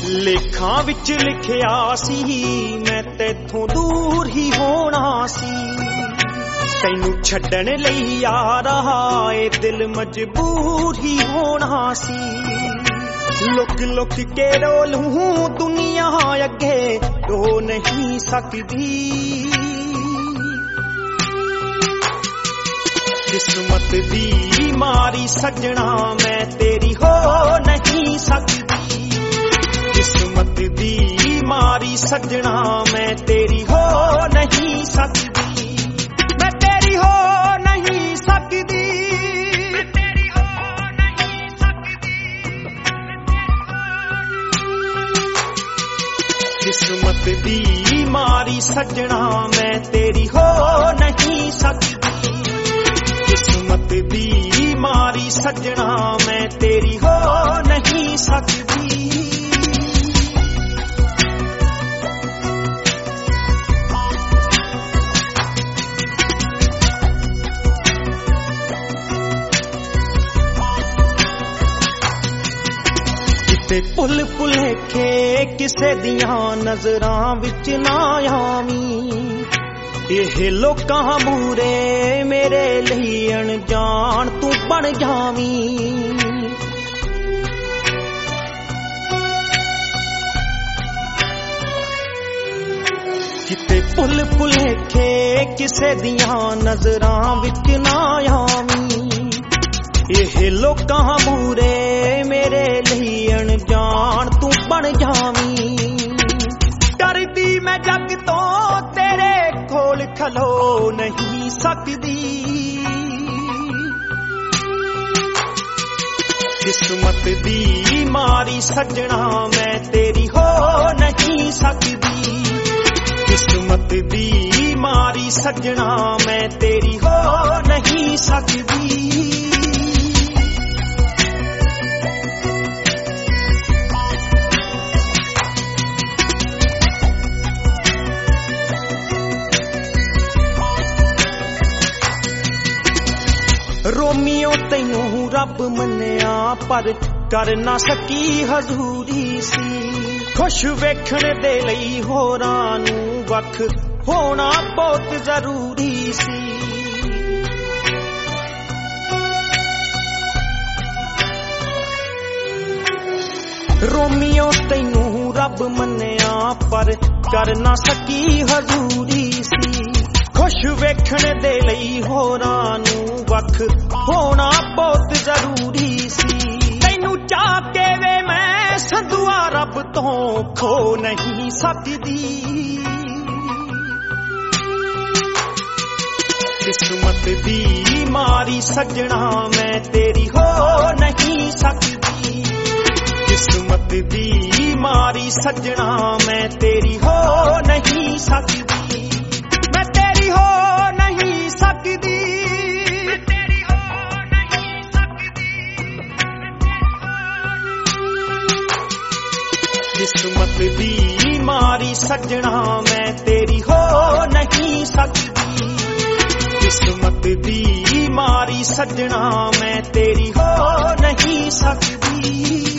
ਲੇਖਾਂ ਵਿੱਚ ਲਿਖਿਆ ਸੀ ਮੈਂ ਤੇਥੋਂ ਦੂਰ ਹੀ ਹੋਣਾ ਸੀ। ਤੈਨੂੰ ਛੱਡਣ ਲਈ ਯਾਰਾ ਏ ਦਿਲ ਮਜਬੂਰ ਹੀ ਹੋਣਾ ਸੀ। ਲੁਕ ਲੁਕ ਕੇ ਰੋ ਲੂੰ ਦੁਨੀਆ ਅੱਗੇ ਰੋ ਨਹੀਂ ਸਕਦੀ। ਕਿਸਮਤ ਦੀ ਮਾਰੀ ਸੱਜਣਾ ਮੈਂ ਤੇਰੀ ਹੋ ਨਹੀਂ ਸਕਦੀ। ਕਿਸਮਤ ਦੀ ਮਾਰੀ ਸੱਜਣਾ ਮੈਂ ਤੇਰੀ ਹੋ ਨਹੀਂ ਸਕਦੀ। ਮੈਂ ਤੇਰੀ ਹੋ ਨਹੀਂ ਸਕਦੀ। ਮੈਂ ਤੇਰੀ ਹੋ ਨਹੀਂ ਸਕਦੀ। ਕਿਸਮਤ ਦੀ ਮਾਰੀ ਸੱਜਣਾ ਮੈਂ ਤੇਰੀ ਹੋ ਨਹੀਂ ਸਕਦੀ। ਕਿਸਮਤ ਦੀ ਮਾਰੀ ਸੱਜਣਾ ਮੈਂ ਤੇਰੀ ਹੋ ਨਹੀਂ ਸਕਦੀ। ਕਿਤੇ ਭੁੱਲ ਭੁਲੇਖੇ ਕਿਸੇ ਦੀਆਂ ਨਜ਼ਰਾਂ ਵਿੱਚ ਨਾ ਆਵੀਂ। ਇਹ ਲੋਕਾਂ ਮੂਰੇ ਮੇਰੇ ਲਈ ਅਣਜਾਣ ਤੂੰ ਬਣ ਜਾਵੀਂ। ਕਿਤੇ ਭੁੱਲ ਭੁਲੇਖੇ ਕਿਸੇ ਦੀਆਂ ਨਜ਼ਰਾਂ ਵਿੱਚ ਨਾ ਆਵੀਂ। ਇਹ ਲੋਕਾਂ ਮੂਰੇ ਮੇਰੇ ਲਈ ਅਣਜਾਣ ਤੂੰ ਬਣ ਜਾਵੀਂ। ਡਰਦੀ ਮੈਂ ਜੱਗ ਤੋਂ ਤੇਰੇ ਕੋਲ ਖਲੋ ਨਹੀਂ ਸਕਦੀ। ਕਿਸਮਤ ਦੀ ਮਾਰੀ ਸੱਜਣਾ ਮੈਂ ਤੇਰੀ ਹੋ ਨਹੀਂ ਸਕਦੀ। ਕਿਸਮਤ ਦੀ ਮਾਰੀ ਸੱਜਣਾ ਮੈਂ ਤੇਰੀ ਹੋ ਨਹੀਂ ਸਕਦੀ। ਰੋਮੀਓ ਤੈਨੂੰ ਰੱਬ ਮੰਨਿਆ ਪਰ ਕਰ ਨਾ ਸਕੀ ਹਜ਼ੂਰੀ ਸੀ। ਖੁਸ਼ ਵੇਖਣ ਦੇ ਲਈ ਹੋਰਾਂ ਨੂੰ ਵੱਖ ਹੋਣਾ ਬਹੁਤ ਜ਼ਰੂਰੀ ਸੀ। ਰੋਮੀਓ ਤੈਨੂੰ ਰੱਬ ਮੰਨਿਆ ਪਰ ਕਰ ਨਾ ਸਕੀ ਹਜ਼ੂਰੀ ਸੀ। ਖੁਸ਼ ਵੇਖਣ ਦੇ ਲਈ ਹੋਰਾਂ ਨੂੰ ਵੱਖ ਹੋਣਾ ਬਹੁਤ ਜ਼ਰੂਰੀ ਸੀ। ਤੈਨੂੰ ਚਾਹ ਕੇ ਵੇ ਮੈਂ ਸੰਧੂਆ ਰੱਬ ਤੋਂ ਖੋ ਨਹੀਂ ਸਕਦੀ। ਕਿਸਮਤ ਦੀ ਮਾਰੀ ਸੱਜਣਾ ਮੈਂ ਤੇਰੀ ਹੋ ਨਹੀਂ ਸਕਦੀ। ਕਿਸਮਤ ਦੀ ਮਾਰੀ ਸੱਜਣਾ ਮੈਂ ਤੇਰੀ ਹੋ ਨਹੀਂ ਸਕਦੀ। ਮੈਂ ਤੇਰੀ ਹੋ ਨਹੀਂ ਸਕਦੀ। ਮੈਂ ਤੇਰੀ ਹੋ ਨਹੀਂ ਸਕਦੀ। ਕਿਸਮਤ ਦੀ ਮਾਰੀ ਸੱਜਣਾ ਮੈਂ ਤੇਰੀ ਹੋ ਨਹੀਂ ਸਕਦੀ। ਕਿਸਮਤ ਦੀ ਮਾਰੀ ਸੱਜਣਾ ਮੈਂ ਤੇਰੀ ਹੋ ਨਹੀਂ ਸਕਦੀ।